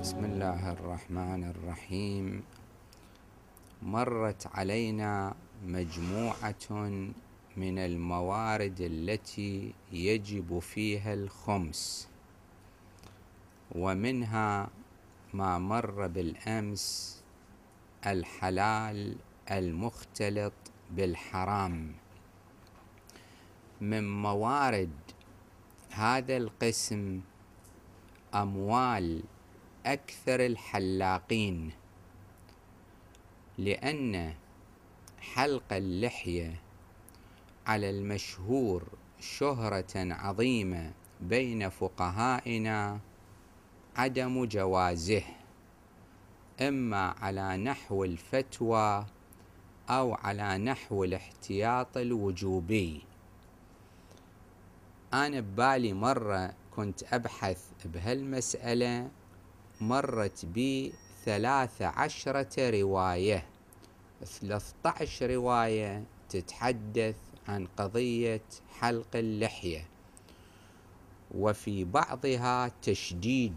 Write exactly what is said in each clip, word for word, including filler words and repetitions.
بسم الله الرحمن الرحيم. مرت علينا مجموعة من الموارد التي يجب فيها الخمس، ومنها ما مر بالأمس الحلال المختلط بالحرام. من موارد هذا القسم أموال أكثر الحلاقين، لأن حلق اللحية على المشهور شهرة عظيمة بين فقهائنا عدم جوازه، إما على نحو الفتوى أو على نحو الاحتياط الوجوبي. أنا ببالي مرة كنت أبحث بهالمسألة، مرت بي ثلاث عشرة رواية، ثلاثة عشر رواية تتحدث عن قضية حلق اللحية، وفي بعضها تشديد: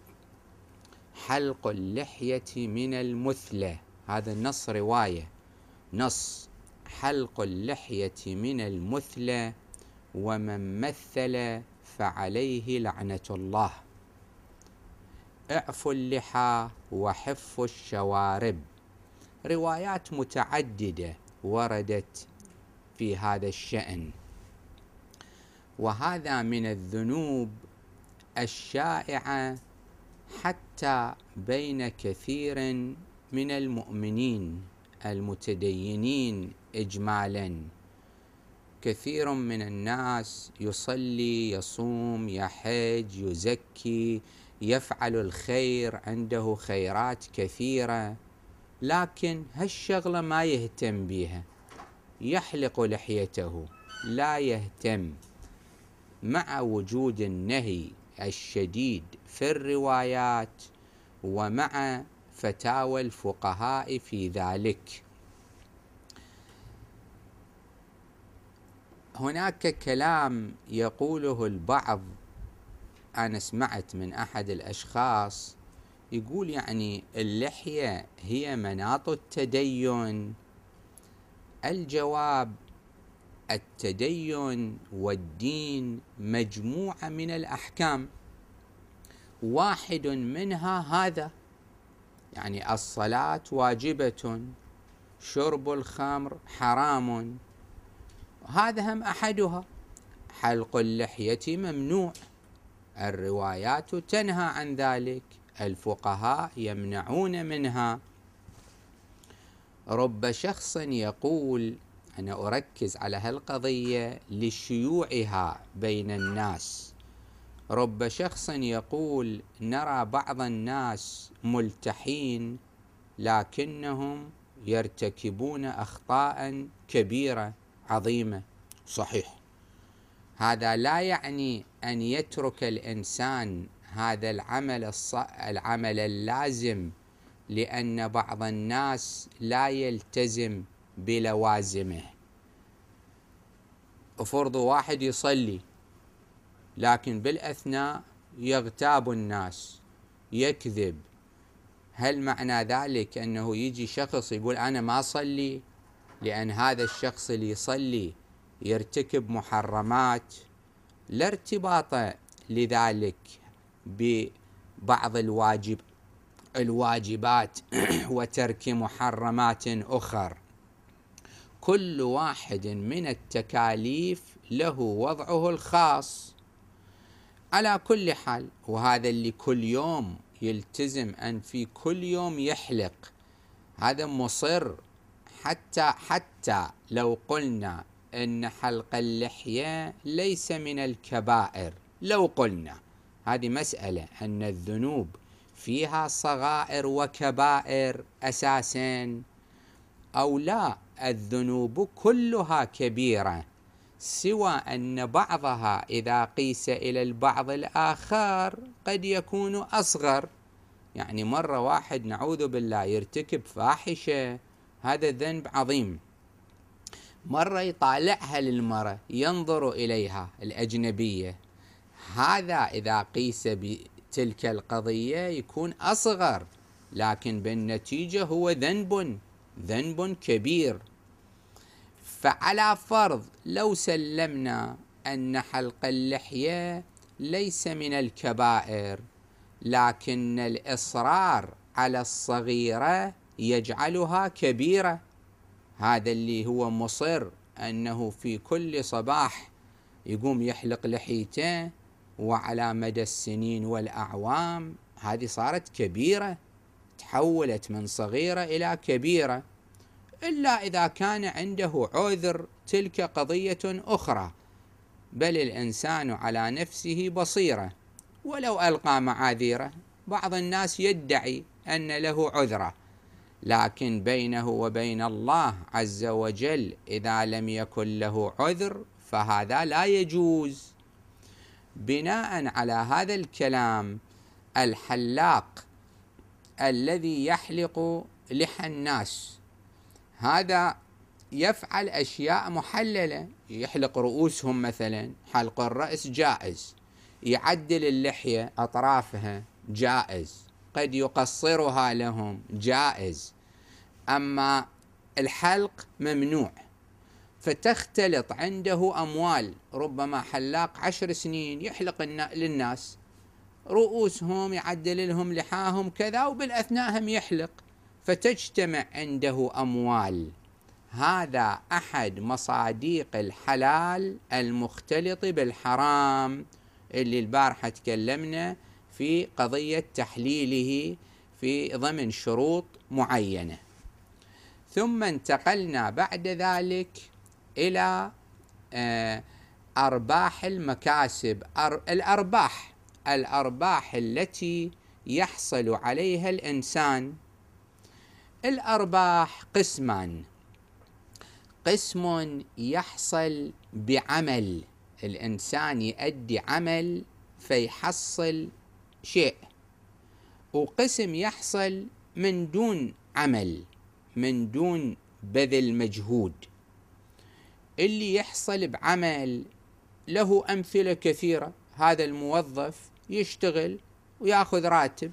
حلق اللحية من المثلى. هذا النص رواية، نص: حلق اللحية من المثلى، ومن مثل فعليه لعنة الله. اعفوا اللحى وحفوا الشوارب. روايات متعددة وردت في هذا الشأن، وهذا من الذنوب الشائعة حتى بين كثير من المؤمنين المتدينين إجمالا. كثير من الناس يصلي، يصوم، يحج، يزكي، يفعل الخير، عنده خيرات كثيرة، لكن هالشغلة ما يهتم بها، يحلق لحيته، لا يهتم، مع وجود النهي الشديد في الروايات ومع فتاوى الفقهاء في ذلك. هناك كلام يقوله البعض، أنا سمعت من أحد الأشخاص يقول يعني اللحية هي مناط التدين. الجواب: التدين والدين مجموعة من الأحكام، واحد منها هذا، يعني الصلاة واجبة، شرب الخمر حرام، هذا هم أحدها. حلق اللحية ممنوع، الروايات تنهى عن ذلك، الفقهاء يمنعون منها. رب شخص يقول، أنا أركز على هالقضية لشيوعها بين الناس، رب شخص يقول: نرى بعض الناس ملتحين لكنهم يرتكبون أخطاء كبيرة عظيمة. صحيح، هذا لا يعني أن يترك الإنسان هذا العمل الص... العمل اللازم، لأن بعض الناس لا يلتزم بلوازمه. افرض واحد يصلي لكن بالأثناء يغتاب الناس، يكذب، هل معنى ذلك أنه يجي شخص يقول أنا ما أصلي لأن هذا الشخص اللي يصلي يرتكب محرمات؟ لا ارتباط لذلك ببعض الواجب الواجبات وترك محرمات أخر. كل واحد من التكاليف له وضعه الخاص. على كل حال، وهذا اللي كل يوم يلتزم أن في كل يوم يحلق، هذا مصر، حتى حتى لو قلنا أن حلق اللحية ليس من الكبائر، لو قلنا هذه مسألة أن الذنوب فيها صغائر وكبائر أساسا، أو لا، الذنوب كلها كبيرة، سوى أن بعضها إذا قيس إلى البعض الآخر قد يكون أصغر. يعني مرة واحد نعوذ بالله يرتكب فاحشة، هذا ذنب عظيم، مرة يطالعها للمرأة، ينظر إليها الأجنبية، هذا إذا قيس تلك القضية يكون أصغر، لكن بالنتيجة هو ذنب ذنب كبير. فعلى فرض لو سلمنا أن حلق اللحية ليس من الكبائر، لكن الإصرار على الصغيرة يجعلها كبيرة، هذا اللي هو مصر أنه في كل صباح يقوم يحلق لحيته وعلى مدى السنين والأعوام، هذه صارت كبيرة، تحولت من صغيرة إلى كبيرة. إلا إذا كان عنده عذر تلك قضية أخرى، بل الإنسان على نفسه بصيرة ولو ألقى معاذيره. بعض الناس يدعي أن له عذرة، لكن بينه وبين الله عز وجل إذا لم يكن له عذر فهذا لا يجوز. بناء على هذا الكلام، الحلاق الذي يحلق لحى الناس هذا يفعل أشياء محللة، يحلق رؤوسهم مثلا، حلق الرأس جائز، يعدل اللحية أطرافها جائز، قد يقصرها لهم جائز، أما الحلق ممنوع. فتختلط عنده أموال، ربما حلاق عشر سنين يحلق للناس رؤوسهم، يعدل لهم لحاهم كذا، وبالأثناء هم يحلق، فتجتمع عنده أموال. هذا أحد مصاديق الحلال المختلط بالحرام اللي البارحة تكلمنا في قضية تحليله في ضمن شروط معينة. ثم انتقلنا بعد ذلك إلى أرباح المكاسب. الأرباح الأرباح التي يحصل عليها الإنسان، الأرباح قسمان: قسم يحصل بعمل، الإنسان يؤدي عمل فيحصل شيء، وقسم يحصل من دون عمل، من دون بذل مجهود. اللي يحصل بعمل له أمثلة كثيرة. هذا الموظف يشتغل ويأخذ راتب،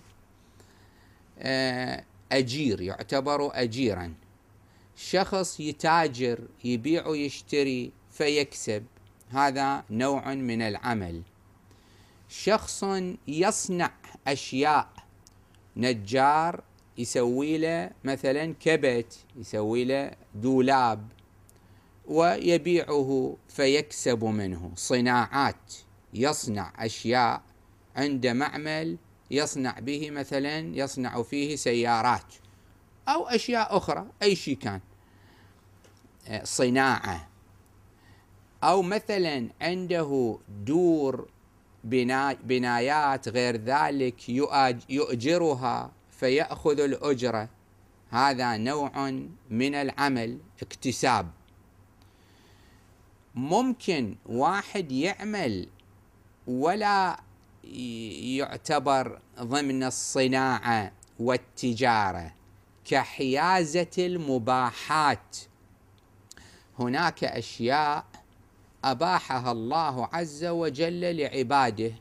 أجير، يعتبر أجيرا. شخص يتاجر، يبيع ويشتري فيكسب، هذا نوع من العمل. شخص يصنع أشياء، نجار يسوي له مثلا كبت، يسوي له دولاب ويبيعه فيكسب منه. صناعات، يصنع أشياء، عند معمل يصنع به مثلا، يصنع فيه سيارات أو أشياء أخرى، أي شيء كان صناعة. أو مثلا عنده دور بنا بنايات غير ذلك يؤجرها فيأخذ الأجرة، هذا نوع من العمل، اكتساب. ممكن واحد يعمل ولا يعتبر ضمن الصناعة والتجارة، كحيازة المباحات. هناك أشياء أباحها الله عز وجل لعباده،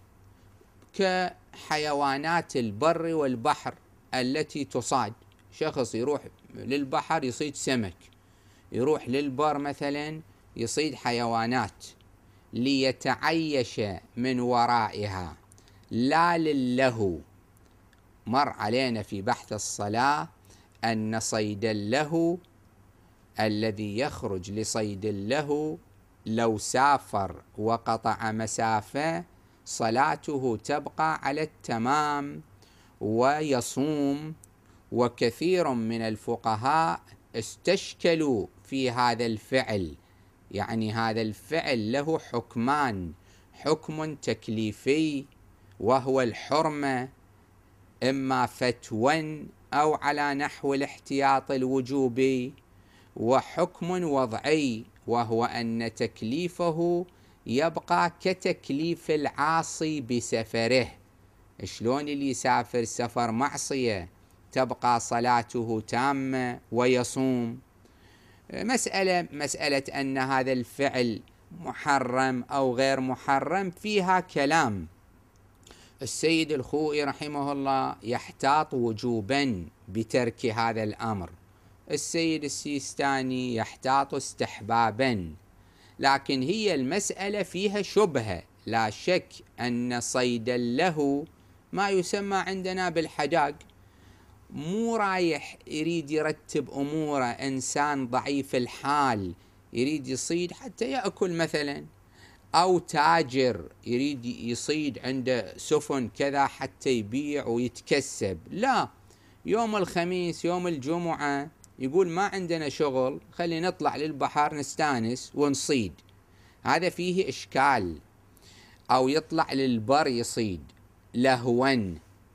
كحيوانات البر والبحر التي تصاد. شخص يروح للبحر يصيد سمك، يروح للبر مثلا يصيد حيوانات ليتعيش من ورائها، لا للهو. مر علينا في بحث الصلاة أن صيد اللهو الذي يخرج لصيد اللهو لو سافر وقطع مسافة صلاته تبقى على التمام ويصوم. وكثير من الفقهاء استشكلوا في هذا الفعل، يعني هذا الفعل له حكمان: حكم تكليفي وهو الحرمة، إما فتوى أو على نحو الاحتياط الوجوبي، وحكم وضعي وهو أن تكليفه يبقى كتكليف العاصي بسفره. شلون اللي يسافر سفر معصية تبقى صلاته تامة ويصوم؟ مسألة مسألة أن هذا الفعل محرم أو غير محرم فيها كلام. السيد الخوئي رحمه الله يحتاط وجوبا بترك هذا الأمر، السيد السيستاني يحتاط استحبابا، لكن هي المسألة فيها شبهة. لا شك أن صيدا له ما يسمى عندنا بالحداق، مو رايح يريد يرتب أموره إنسان ضعيف الحال يريد يصيد حتى يأكل مثلا، أو تاجر يريد يصيد عنده سفن كذا حتى يبيع ويتكسب، لا، يوم الخميس يوم الجمعة يقول ما عندنا شغل، خلي نطلع للبحر نستانس ونصيد، هذا فيه إشكال. أو يطلع للبر يصيد لهوا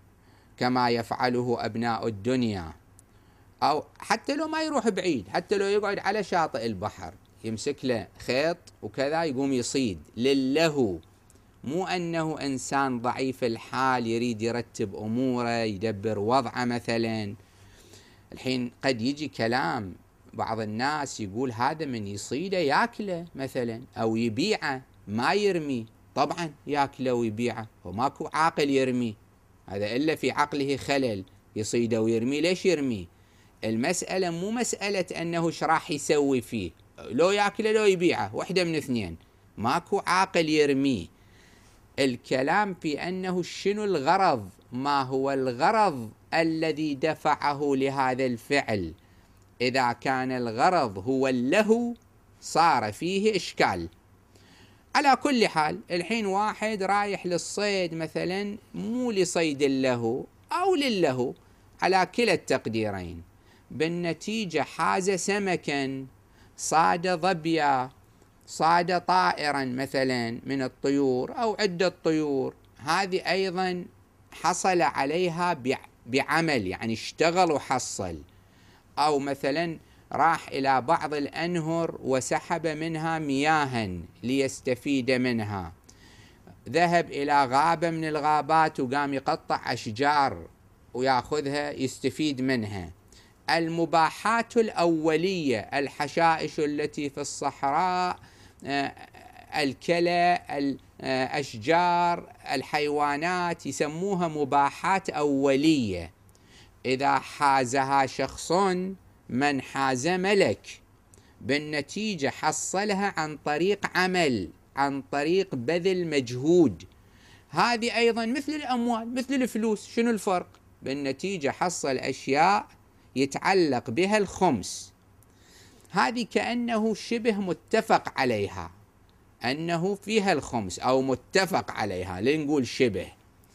كما يفعله أبناء الدنيا، أو حتى لو ما يروح بعيد، حتى لو يقعد على شاطئ البحر يمسك له خيط وكذا يقوم يصيد للهو، مو أنه إنسان ضعيف الحال يريد يرتب أموره يدبر وضعه مثلا. الحين قد يجي كلام بعض الناس يقول هذا من يصيده ياكله مثلا أو يبيعه ما يرمي، طبعا ياكله ويبيعه وماكو عاقل يرمي، هذا إلا في عقله خلل، يصيده ويرمي، ليش يرمي؟ المسألة مو مسألة أنه ايش راح يسوي فيه، لو ياكله لو يبيعه واحدة من اثنين، ماكو عاقل يرميه. الكلام في أنه شنو الغرض، ما هو الغرض الذي دفعه لهذا الفعل. إذا كان الغرض هو اللهو صار فيه إشكال. على كل حال الحين واحد رايح للصيد مثلا مو لصيد اللهو أو للهو، على كلا التقديرين، بالنتيجة حاز سمكا، صاد ظبيا، صاد طائرا مثلا من الطيور أو عدة طيور، هذه أيضا حصل عليها بعمل، يعني اشتغل وحصل. أو مثلا راح إلى بعض الأنهر وسحب منها مياها ليستفيد منها، ذهب إلى غابة من الغابات وقام يقطع أشجار ويأخذها يستفيد منها. المباحات الأولية، الحشائش التي في الصحراء، الكلى، الأشجار، الحيوانات، يسموها مباحات أولية. إذا حازها شخص من حاز ملك، بالنتيجة حصلها عن طريق عمل، عن طريق بذل مجهود. هذه أيضا مثل الأموال، مثل الفلوس، شنو الفرق؟ بالنتيجة حصل أشياء يتعلق بها الخمس، هذه كأنه شبه متفق عليها، أنه فيها الخمس أو متفق عليها، لنقول شبه.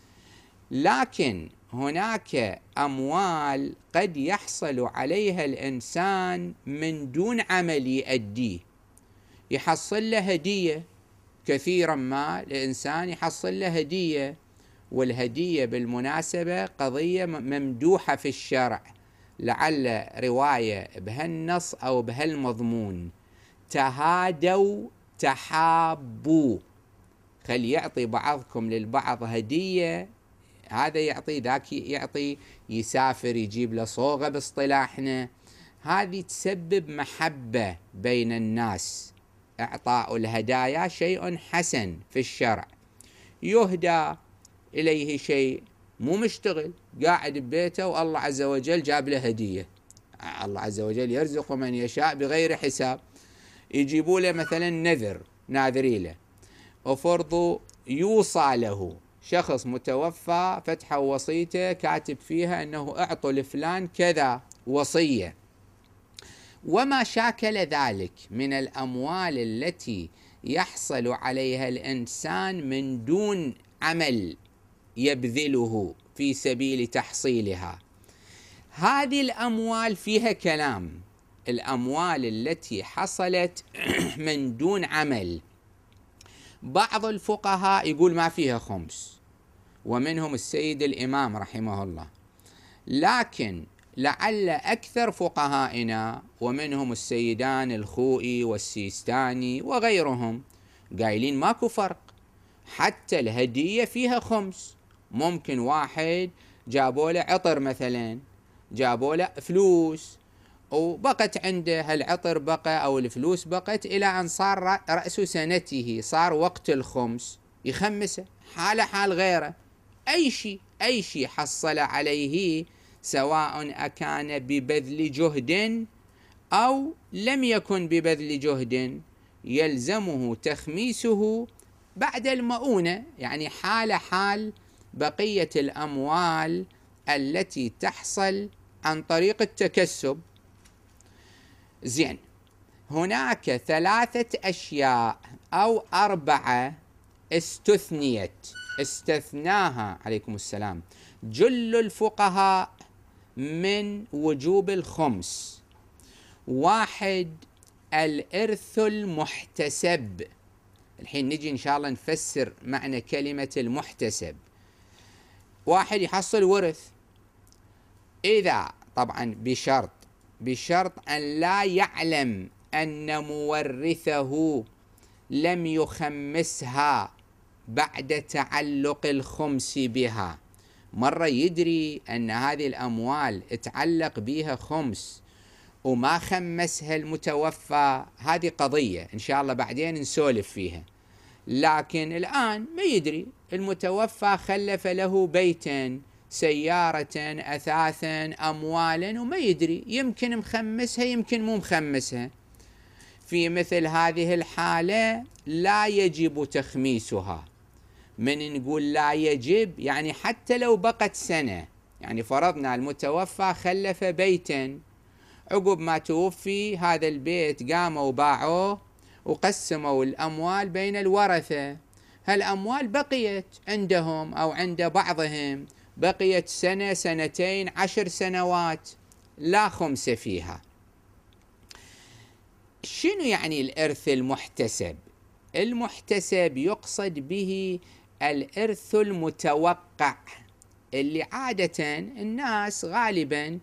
لكن هناك أموال قد يحصل عليها الإنسان من دون عمل يؤديه، يحصل له هدية، كثيرا ما الإنسان يحصل له هدية، والهدية بالمناسبة قضية ممدوحة في الشرع، لعل رواية بهالنص أو بهالمضمون: تهادوا تحابوا، خل يعطي بعضكم للبعض هدية، هذا يعطي ذاك يعطي، يسافر يجيب له صوغة باصطلاحنا، هذه تسبب محبة بين الناس. إعطاء الهدايا شيء حسن في الشرع، يهدى إليه شيء، مو مشتغل قاعد ببيته والله عز وجل جاب له هدية، الله عز وجل يرزق من يشاء بغير حساب، يجيبوا له مثلا نذر ناذري له، وفرضوا يوصى له شخص متوفى، فتحوا وصيته كاتب فيها أنه أعطوا لفلان كذا وصية، وما شاكل ذلك من الأموال التي يحصل عليها الإنسان من دون عمل يبذله في سبيل تحصيلها. هذه الأموال فيها كلام، الأموال التي حصلت من دون عمل، بعض الفقهاء يقول ما فيها خمس، ومنهم السيد الإمام رحمه الله، لكن لعل أكثر فقهائنا ومنهم السيدان الخوئي والسيستاني وغيرهم قايلين ماكو فرق، حتى الهدية فيها خمس. ممكن واحد جابوا له عطر مثلا، جابوا له فلوس وبقت عنده هالعطر بقى أو الفلوس بقت إلى أن صار رأس سنته، صار وقت الخمس، يخمسه حال حال غيره، أي شيء أي شيء حصل عليه، سواء أكان ببذل جهد أو لم يكن ببذل جهد، يلزمه تخميسه بعد المؤونة، يعني حال حال بقية الأموال التي تحصل عن طريق التكسب. زين، هناك ثلاثة أشياء أو أربعة استثنيت استثناها عليكم السلام جل الفقهاء من وجوب الخمس. واحد، الإرث المحتسب. الحين نجي إن شاء الله نفسر معنى كلمة المحتسب. واحد يحصل ورث، إذا طبعا بشرط بشرط أن لا يعلم أن مورثه لم يخمسها بعد تعلق الخمس بها. مرة يدري أن هذه الأموال اتعلق بها خمس وما خمسها المتوفى، هذه قضية إن شاء الله بعدين نسولف فيها. لكن الآن ما يدري، المتوفى خلف له بيتا، سيارة، أثاثا، أموالا، وما يدري، يمكن مخمسها يمكن مو مخمسها. في مثل هذه الحالة لا يجب تخميسها. من نقول لا يجب يعني حتى لو بقت سنة، يعني فرضنا المتوفى خلف بيتا، عقب ما توفي هذا البيت قاموا وباعوه وقسموا الأموال بين الورثة، هالأموال بقيت عندهم أو عند بعضهم، بقيت سنة، سنتين، عشر سنوات، لا خمس فيها. شنو يعني الإرث المحتسب؟ المحتسب يقصد به الإرث المتوقع، اللي عادة الناس غالبا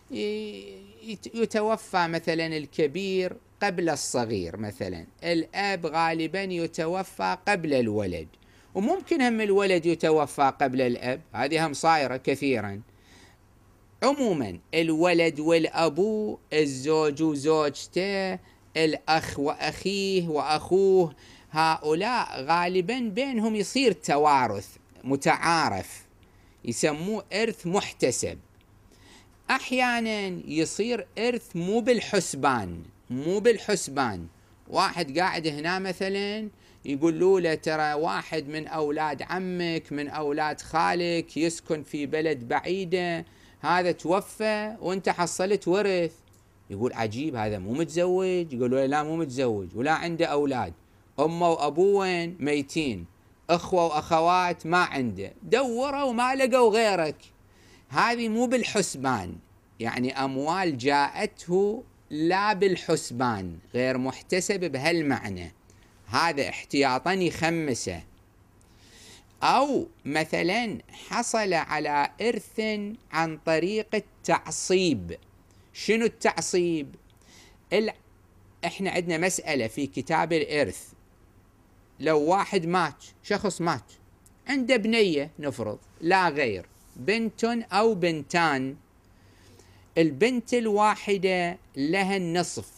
يتوفى مثلا الكبير قبل الصغير، مثلا الأب غالبا يتوفى قبل الولد، وممكن هم الولد يتوفى قبل الأب، هذه هم صايرة كثيرا. عموما الولد والأبو، الزوج وزوجته، الأخ وأخيه وأخوه، هؤلاء غالبا بينهم يصير توارث متعارف، يسموه إرث محتسب. أحيانا يصير إرث مو بالحسبان مو بالحسبان واحد قاعد هنا مثلا يقولوا له ترى واحد من أولاد عمك من أولاد خالك يسكن في بلد بعيدة، هذا توفى وانت حصلت ورث. يقول عجيب، هذا مو متزوج؟ يقولوا لا مو متزوج ولا عنده أولاد، أمه وأبوه ميتين، أخوة وأخوات ما عنده، دوروا وما لقوا غيرك. هذه مو بالحسبان، يعني أموال جاءته لا بالحسبان، غير محتسب بهالمعنى، هذا احتياطا يخمسه. أو مثلا حصل على إرث عن طريق التعصيب. شنو التعصيب؟ ال... احنا عندنا مسألة في كتاب الإرث، لو واحد مات، شخص مات عنده بنية نفرض لا غير، بنت أو بنتان، البنت الواحدة لها النصف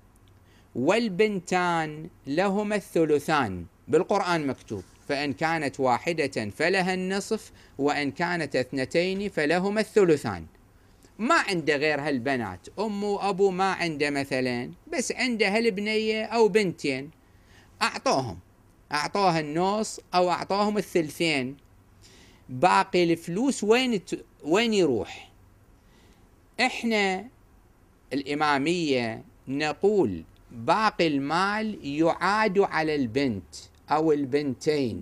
والبنتان لهما الثلثان، بالقرآن مكتوب فإن كانت واحدة فلها النصف وإن كانت اثنتين فلهما الثلثان. ما عنده غير هالبنات، أمه وأبو ما عنده مثلا، بس عنده هالبنية أو بنتين، أعطوهم أعطوها النص أو أعطوهم الثلثين. باقي الفلوس وين وين يروح؟ إحنا الإمامية نقول باقي المال يعاد على البنت أو البنتين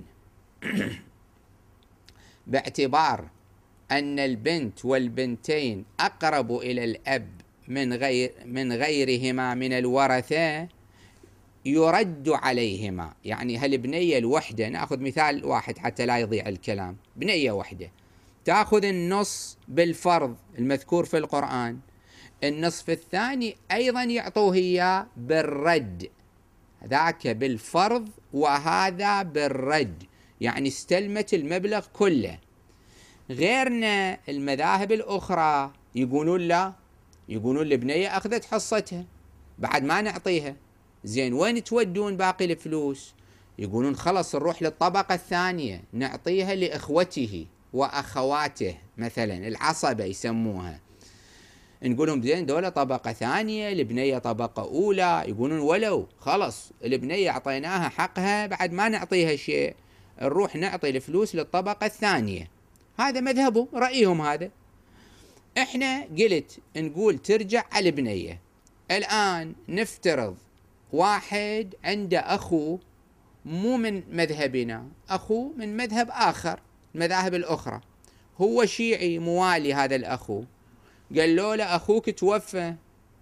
باعتبار أن البنت والبنتين أقرب إلى الأب من غير من غيرهما من الورثة، يرد عليهما. يعني هالبنية الوحدة، نأخذ مثال واحد حتى لا يضيع الكلام، بنية وحدة تأخذ النص بالفرض المذكور في القرآن، النصف الثاني أيضا يعطوه إياه بالرد، ذاك بالفرض وهذا بالرد، يعني استلمت المبلغ كله. غيرنا المذاهب الأخرى يقولون لا، يقولون البنية أخذت حصتها بعد ما نعطيها، زين وين تودون باقي الفلوس؟ يقولون خلص نروح للطبقة الثانية نعطيها لإخوته وأخواته مثلا العصبة يسموها، نقولهم زين دولة طبقة ثانية، البنية طبقة أولى، يقولون ولو خلص البنية أعطيناها حقها بعد ما نعطيها شيء، نروح نعطي الفلوس للطبقة الثانية. هذا مذهبه، رأيهم هذا. احنا قلت نقول ترجع على البنية. الآن نفترض واحد عنده أخو مو من مذهبنا، أخو من مذهب آخر، المذاهب الأخرى، هو شيعي موالي هذا الأخو، قال له لا أخوك توفى،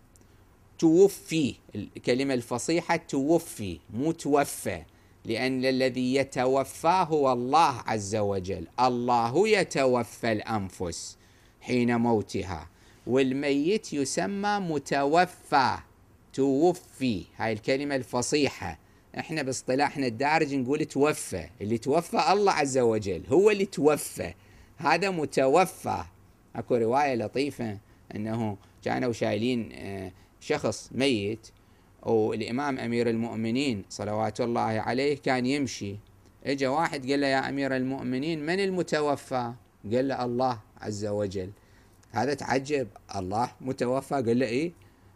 توفي، الكلمة الفصيحة توفي مو توفى، لأن الذي يتوفى هو الله عز وجل، الله يتوفى الأنفس حين موتها، والميت يسمى متوفى، توفي، هاي الكلمة الفصيحة. احنا باصطلاحنا الدارج نقول توفى، اللي توفى الله عز وجل هو اللي توفى، هذا متوفى. اكو رواية لطيفة انه كانوا شايلين شخص ميت، والامام امير المؤمنين صلوات الله عليه كان يمشي، اجا واحد قال له يا امير المؤمنين من المتوفى؟ قال له الله عز وجل. هذا تعجب، الله متوفى؟ قال له ايه؟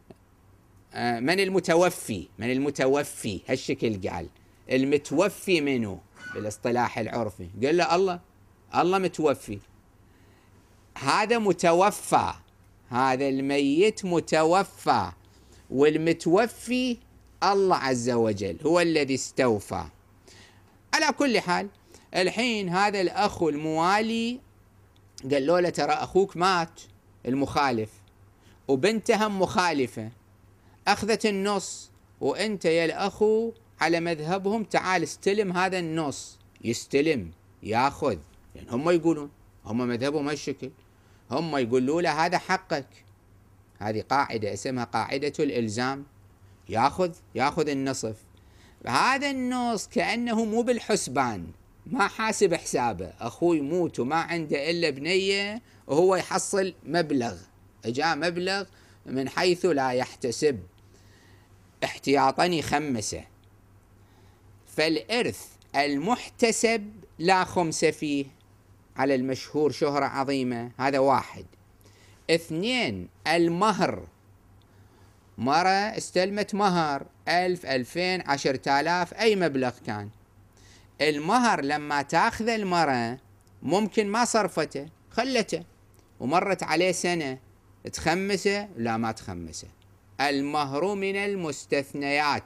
آه من المتوفي؟ من المتوفي؟ هالشكل قال. المتوفي منه بالاصطلاح العرفي؟ قال له الله، الله متوفي. هذا متوفى، هذا الميت متوفى، والمتوفي الله عز وجل هو الذي استوفى. على كل حال الحين هذا الأخ الموالي قال له ترى أخوك مات المخالف، وبنتها مخالفة، أخذت النص، وأنت يا الأخو على مذهبهم تعال استلم هذا النص. يستلم، ياخذ، لأن هم يقولون، هم مذهبهم هالشكل، هم يقولوا له هذا حقك. هذه قاعدة اسمها قاعدة الإلزام، ياخذ ياخذ النصف. هذا النص كأنه مو بالحسبان، ما حاسب حسابه، أخوي يموت وما عنده إلا بنية وهو يحصل مبلغ، جاء مبلغ من حيث لا يحتسب، احتياطا يخمسه. فالإرث المحتسب لا خمس فيه على المشهور شهرة عظيمة، هذا واحد. اثنين، المهر، مرة استلمت مهر ألف، ألفين، عشرة آلاف، أي مبلغ كان، المهر لما تاخذ المرة ممكن ما صرفته، خلته، ومرت عليه سنة، تخمسه؟ لا ما تخمسه. المهر من المستثنيات.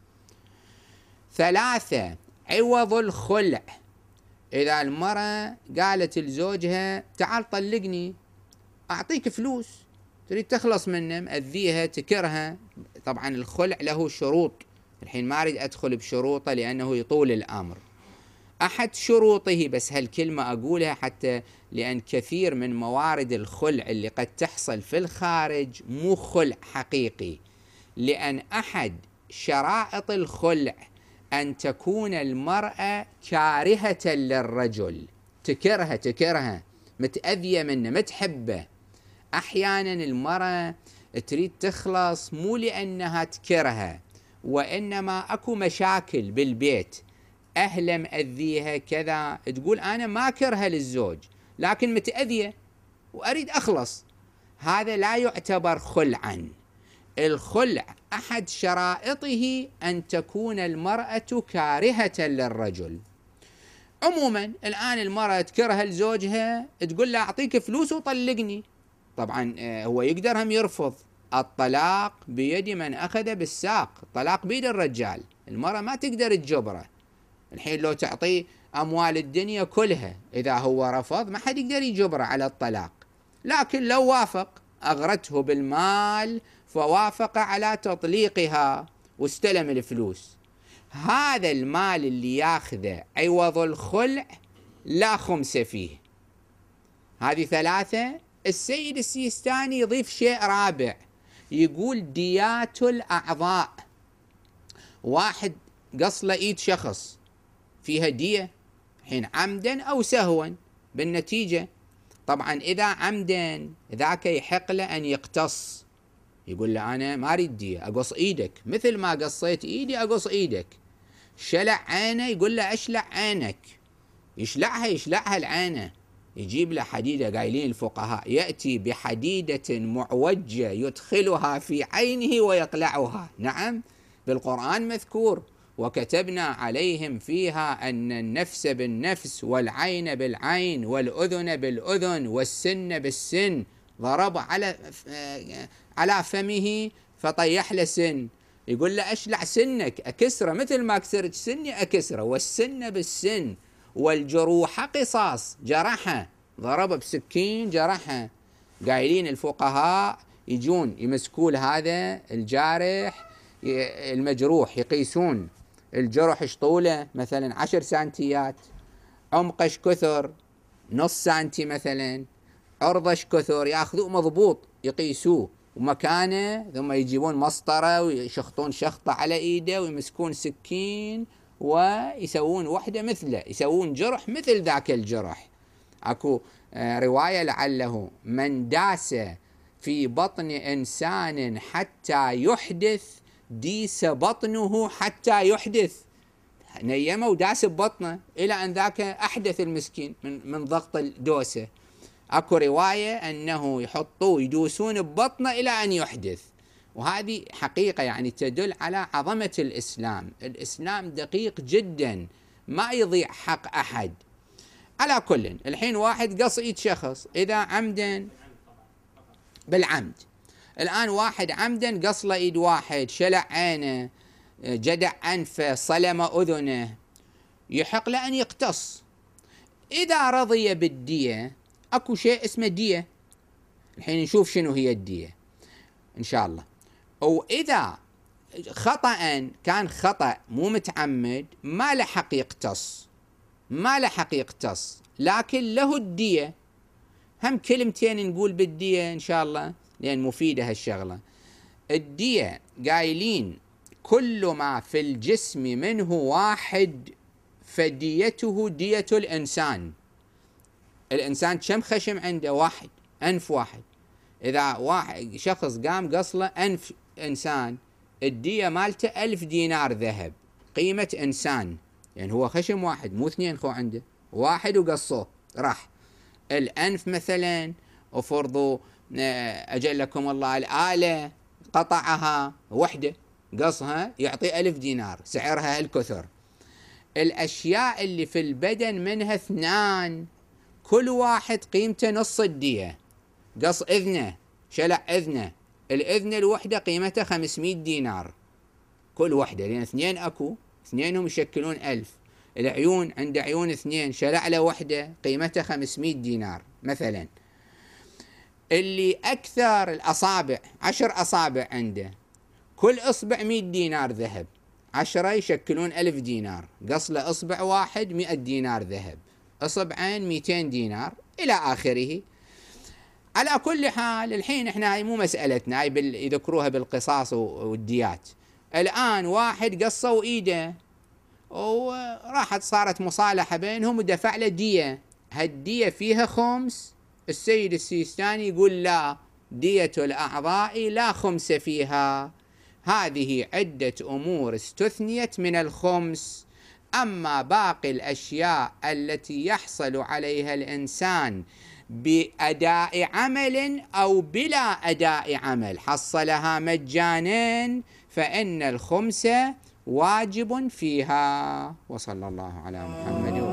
ثلاثة، عوض الخلع، إذا المرة قالت لزوجها تعال طلقني، أعطيك فلوس، تريد تخلص منه، مأذيها، تكرها. طبعا الخلع له شروط، الحين ما أريد أدخل بشروطه لأنه يطول الأمر. أحد شروطه، بس هالكلمة أقولها حتى لأن كثير من موارد الخلع اللي قد تحصل في الخارج مو خلع حقيقي، لأن أحد شرائط الخلع أن تكون المرأة كارهة للرجل، تكرهه تكرهه متأذية منه، متحبه. أحيانا المرأة تريد تخلص مو لأنها تكرهه، وإنما أكو مشاكل بالبيت، أهله مأذيها كذا، تقول أنا ما كرهه للزوج لكن متأذية وأريد أخلص. هذا لا يعتبر خلعا. الخلع أحد شرائطه أن تكون المرأة كارهة للرجل. عموما الآن المرأة تكره لزوجها، تقول له أعطيك فلوس وطلقني، طبعا هو يقدر هم يرفض. الطلاق بيد من أخذ بالساق، الطلاق بيد الرجال، المرأة ما تقدر تجبره. الحين لو تعطيه أموال الدنيا كلها، إذا هو رفض ما حد يقدر يجبره على الطلاق، لكن لو وافق، أغرته بالمال فوافق على تطليقها واستلم الفلوس، هذا المال اللي ياخذه عوض الخلع لا خمس فيه. هذه ثلاثة. السيد السيستاني يضيف شيء رابع، يقول ديات الأعضاء. واحد قص له إيد شخص، فيها دية، حين عمدا أو سهوا بالنتيجة. طبعا إذا عمدا ذاك يحق له أن يقتص، يقول له أنا ما أريد دية، أقص إيدك مثل ما قصيت إيدي أقص إيدك. شلع عينه، يقول له أشلع عينك، يشلعها يشلعها العينة، يجيب له حديدة، قايلين الفقهاء يأتي بحديدة معوجة يدخلها في عينه ويقلعها. نعم، بالقرآن مذكور: وكتبنا عليهم فيها أن النفس بالنفس والعين بالعين والأذن بالأذن والسن بالسن. ضرب على على فمه فطيح له سن، يقول له أشلع سنك أكسره، مثل ما كسرت سني أكسره، والسن بالسن والجروح قصاص، جرحه، ضرب بسكين جرحه. قايلين الفقهاء يجون يمسكون هذا الجارح المجروح، يقيسون الجرح ايش طوله، مثلا عشر سنتيات، عمقه ايش كثر، نص سنتي مثلا، عرضه ايش كثر، ياخذوه مضبوط يقيسوه ومكانه، ثم يجيبون مسطره ويشخطون شخطه على ايده ويمسكون سكين ويسوون وحده مثله، يسوون جرح مثل ذاك الجرح. اكو روايه لعله: من داس في بطن انسان حتى يحدث ديس بطنه حتى يحدث. نيمه وداس ببطنه الى ان ذاك احدث المسكين من من ضغط الدوسه. اكو روايه انه يحطوه يدوسون ببطنه الى ان يحدث. وهذه حقيقه يعني تدل على عظمه الاسلام. الاسلام دقيق جدا، ما يضيع حق احد. على كل، الحين واحد قص ايد شخص، اذا عمدا بالعمد، الان واحد عمدا قص له ايد واحد، شلع عينه، جدع انفه، صلم اذنه، يحق له ان يقتص. اذا رضي بالديه، اكو شيء اسمه ديه، الحين نشوف شنو هي الديه ان شاء الله. او اذا خطأ كان خطأ مو متعمد، ما له حق يقتص، ما له حق يقتص، لكن له الديه. هم كلمتين نقول بالديه ان شاء الله لان مفيده هالشغله. الديه قايلين: كل ما في الجسم منه واحد فديته دية الإنسان. الإنسان كم خشم عنده؟ واحد، أنف واحد. إذا واحد شخص قام قصله أنف إنسان، الدية مالته ألف دينار ذهب، قيمة إنسان، يعني هو خشم واحد مو اثنين خو عنده، واحد وقصوه راح. الأنف مثلا وفرضوا أجلكم الله الآلة قطعها وحده قصها يعطي ألف دينار، سعرها هالكثر. الأشياء اللي في البدن منها اثنان، كل واحد قيمته نص الدية. قص إذنه، شلع إذنه، الإذن الوحدة قيمتها خمسمائة دينار كل وحدة، لأن اثنين أكو، اثنينهم يشكلون ألف. العيون، عند عيون اثنين، شلع له وحدة قيمتها خمسمائة دينار مثلا. اللي أكثر الأصابع، عشر أصابع عنده، كل إصبع مئة دينار ذهب، عشرة يشكلون ألف دينار. قص له إصبع واحد مئة دينار ذهب، إصبعين مئتين دينار إلى آخره. على كل حال الحين إحنا هاي مو مسألتنا، هاي بال... يذكروها بالقصاص والديات. الآن واحد قصوا إيده وراحت صارت مصالحة بينهم ودفع له دية، هالدية فيها خمس. السيد السيستاني يقول لا، دية الأعضاء لا خمس فيها، هذه عدة أمور استثنيت من الخمس، أما باقي الأشياء التي يحصل عليها الإنسان بأداء عمل أو بلا أداء عمل، حصلها مجانا، فإن الخمس واجب فيها. وصلى الله على محمد.